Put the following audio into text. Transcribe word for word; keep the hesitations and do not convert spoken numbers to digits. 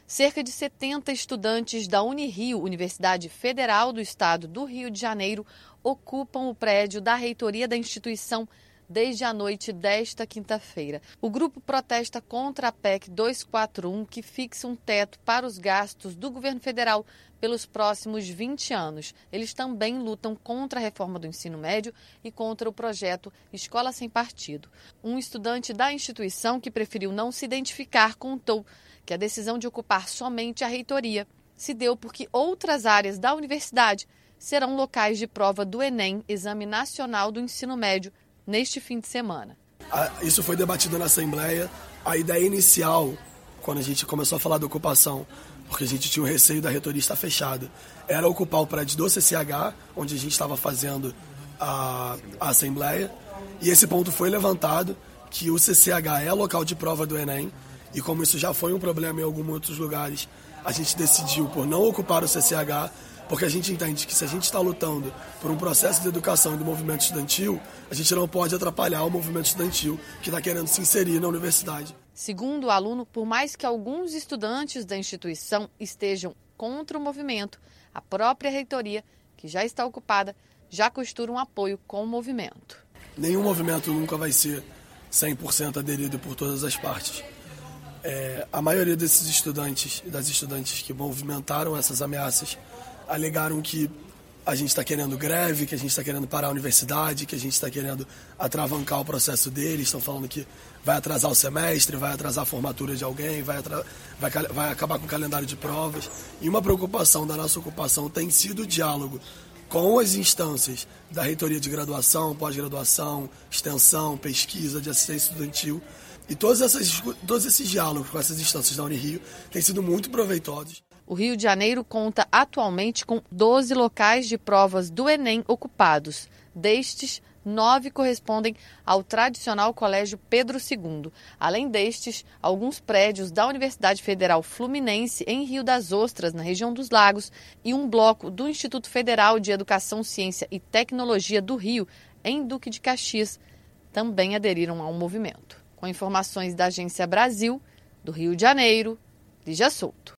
Cerca de setenta estudantes da Unirio, Universidade Federal do Estado do Rio de Janeiro, ocupam o prédio da reitoria da instituição desde a noite desta quinta-feira. O grupo protesta contra a P E C duzentos e quarenta e um, que fixa um teto para os gastos do governo federal pelos próximos vinte anos. Eles também lutam contra a reforma do ensino médio e contra o projeto Escola Sem Partido. Um estudante da instituição que preferiu não se identificar contou que a decisão de ocupar somente a reitoria se deu porque outras áreas da universidade serão locais de prova do Enem, Exame Nacional do Ensino Médio, neste fim de semana. Isso foi debatido na Assembleia. A ideia inicial, quando a gente começou a falar da ocupação, porque a gente tinha o receio da reitoria estar fechada, era ocupar o prédio do C C H, onde a gente estava fazendo a, a Assembleia, e esse ponto foi levantado, que o C C H é local de prova do Enem, e como isso já foi um problema em alguns outros lugares, a gente decidiu por não ocupar o C C H, porque a gente entende que se a gente está lutando por um processo de educação e do movimento estudantil, a gente não pode atrapalhar o movimento estudantil que está querendo se inserir na universidade. Segundo o aluno, por mais que alguns estudantes da instituição estejam contra o movimento, a própria reitoria, que já está ocupada, já costura um apoio com o movimento. Nenhum movimento nunca vai ser cem por cento aderido por todas as partes. É, a maioria desses estudantes e das estudantes que movimentaram essas ameaças alegaram que a gente está querendo greve, que a gente está querendo parar a universidade, que a gente está querendo atravancar o processo deles, estão falando que vai atrasar o semestre, vai atrasar a formatura de alguém, vai, atra... vai, vai acabar com o calendário de provas. E uma preocupação da nossa ocupação tem sido o diálogo com as instâncias da reitoria de graduação, pós-graduação, extensão, pesquisa, de assistência estudantil. E todos, essas, todos esses diálogos com essas instâncias da Unirio têm sido muito proveitosos. O Rio de Janeiro conta atualmente com doze locais de provas do Enem ocupados. Destes, nove correspondem ao tradicional Colégio Pedro segundo. Além destes, alguns prédios da Universidade Federal Fluminense, em Rio das Ostras, na região dos Lagos, e um bloco do Instituto Federal de Educação, Ciência e Tecnologia do Rio, em Duque de Caxias, também aderiram ao movimento. Com informações da Agência Brasil, do Rio de Janeiro, Lígia Souto.